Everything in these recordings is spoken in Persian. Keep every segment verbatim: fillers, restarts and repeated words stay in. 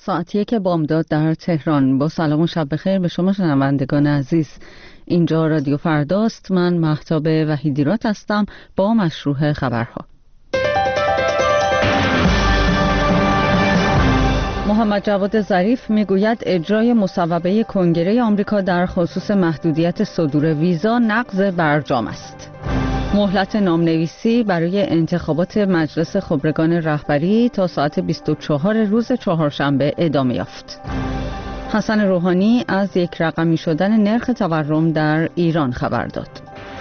ساعت یک بامداد در تهران. با سلام و شب بخیر به شما شنوندگان عزیز. اینجا رادیو فرداست. من مهتاب وحیدیرات هستم با مشروع خبرها. محمد جواد ظریف میگوید اجرای مصوبه کنگره آمریکا در خصوص محدودیت صدور ویزا نقض برجام است. مهلت نامنویسی برای انتخابات مجلس خبرگان رهبری تا ساعت بیست و چهار روز چهارشنبه ادامه یافت. حسن روحانی از یک رقمی شدن نرخ تورم در ایران خبر داد.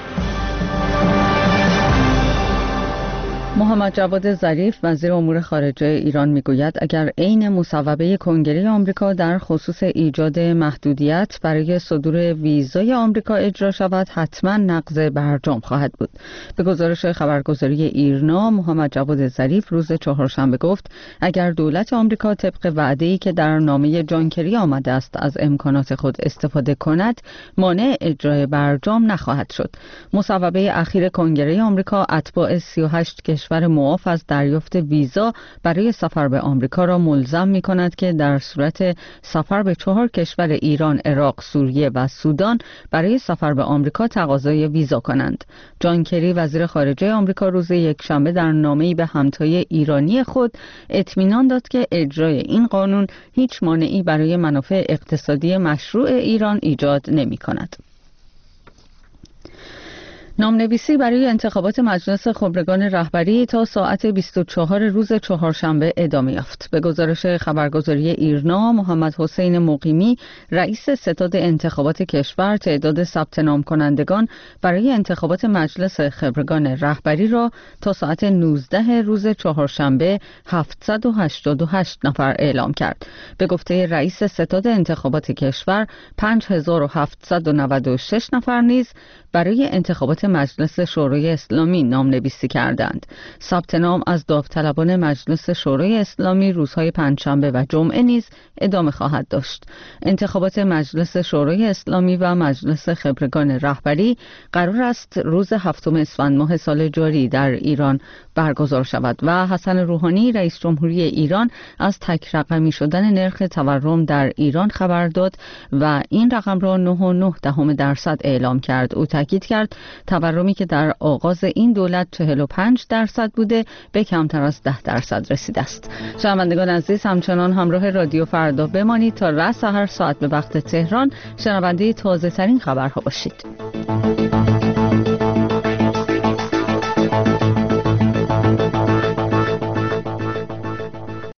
محمد جواد ظریف وزیر امور خارجه ایران میگوید اگر عین مصوبه کنگره آمریکا در خصوص ایجاد محدودیت برای صدور ویزای آمریکا اجرا شود حتما نقض برجام خواهد بود. به گزارش خبرگزاری ایرنا، محمد جواد ظریف روز چهارشنبه گفت اگر دولت آمریکا طبق وعده‌ای که در نامه جان کری آمده است از امکانات خود استفاده کند، مانع اجرای برجام نخواهد شد. مصوبه اخیر کنگره آمریکا اتباع سی و هشت کشور کشور معاف از دریافت ویزا برای سفر به آمریکا را ملزم می کند که در صورت سفر به چهار کشور ایران، عراق، سوریه و سودان برای سفر به آمریکا تقاضای ویزا کنند. جان کری وزیر خارجه آمریکا روز یکشنبه در نامه‌ای به همتای ایرانی خود اطمینان داد که اجرای این قانون هیچ مانعی برای منافع اقتصادی مشروع ایران ایجاد نمی کند. نامنویسی برای انتخابات مجلس خبرگان رهبری تا ساعت بیست و چهار روز چهارشنبه ادامه یافت. به گزارش خبرگزاری ایرنا، محمد حسین مقیمی رئیس ستاد انتخابات کشور تعداد ثبت نام کنندگان برای انتخابات مجلس خبرگان رهبری را تا ساعت نوزده روز چهارشنبه هفتصد و هشتاد و هشت نفر اعلام کرد. به گفته رئیس ستاد انتخابات کشور، پنج هزار و هفتصد و نود و شش نفر نیز برای انتخابات مجلس شورای اسلامی نامنویسی کردند. ثبت نام از داوطلبان مجلس شورای اسلامی روزهای پنجشنبه و جمعه نیز ادامه خواهد داشت. انتخابات مجلس شورای اسلامی و مجلس خبرگان رهبری قرار است روز هفتم اسفند ماه سال جاری در ایران برگزار شود و حسن روحانی رئیس جمهوری ایران از تک رقمی شدن نرخ تورم در ایران خبر داد و این رقم را نه و نه دهم درصد اعلام کرد. او تاکید کرد تورمی که در آغاز این دولت چهل و پنج درصد بوده به کمتر از ده درصد رسیده است. شنوندگان عزیز، همچنان همراه رادیو فردا بمانید تا رأس هر ساعت به وقت تهران شنونده تازه ترین خبرها باشید.